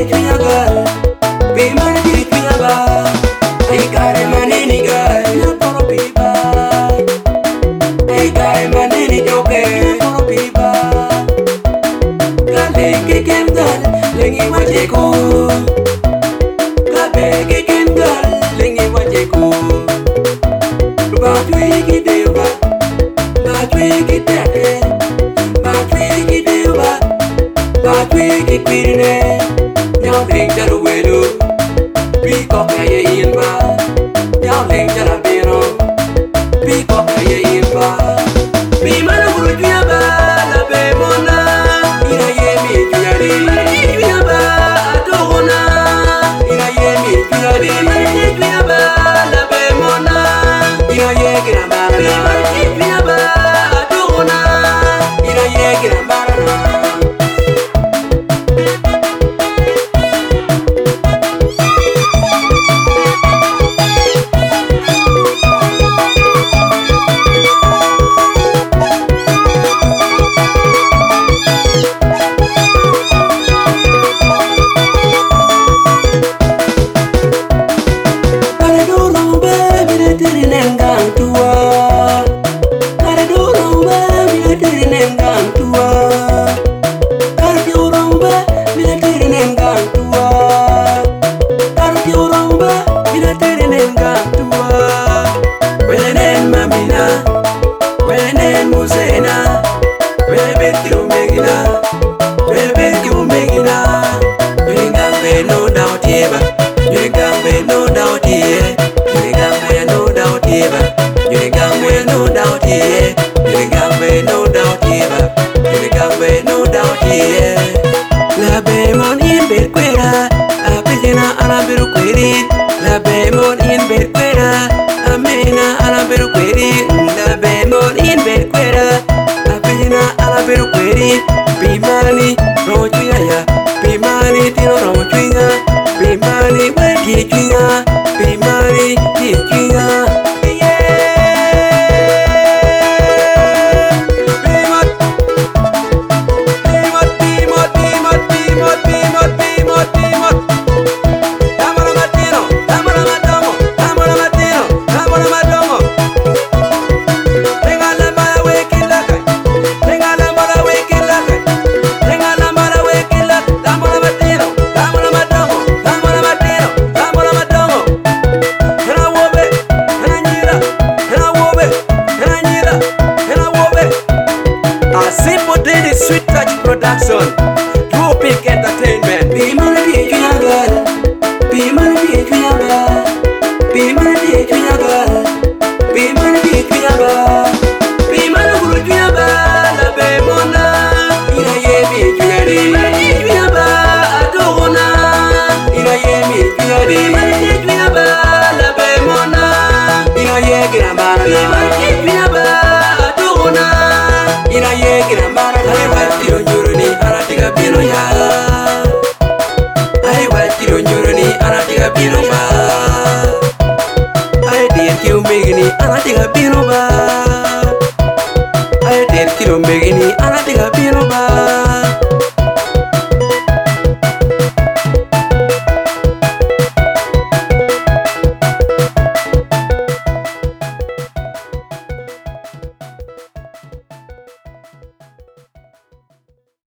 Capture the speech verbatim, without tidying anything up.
di chunya gal, be man di chunya ba. Ay kare manini gal, na poro piba. Ay kare manini joke, na poro piba. Gale ke kem gal, lengi wajeko. Gabe ke kem gal, lengi wajeko. Ba tui ki deuba, ba tui ki tete, ba tui ki deuba, ba tui ki pirne. Nhau tình cho đủ quê đủ, vì có cái gì yên ba. Nhau tình cho là biên ô, vì có cái gì yên ba. Vì mà nó bụi chuyên ba là bề môn na. Ina ye mi chuyên đi, chuyên ba à đồ na. Ina ye mi chuyên đi, chuyên ba là bề môn na. Ina ye kira ba na, chuyên ba à đồ na. Ina ye kira ba na. La bemol in berquera, amena ala berqueri. La bemol in berquera, amena ala berqueri. Bimani rojuya ya, bimani tino rojuya, bimani wedi juya, bimani di juya. Sweet Touch Production, Tropic Entertainment. Be man di chunya gal, be man di chunya gal, be man di chunya gal, be man di chunya gal, be man bulu chunya gal, la be mona. Ina ye mi chunya di, chunya ba adona. Ina ye mi chunya di, chunya ba la be mona. Ina ye kira mara, chunya ba adona. Ina ye kira mara. Ay watiro njuruni aratiga biro ya. Ay watiro njuruni aratiga biro ba. Ay dir kilo megini aratiga biro ba. Ay dir kilo megini aratiga biro ba.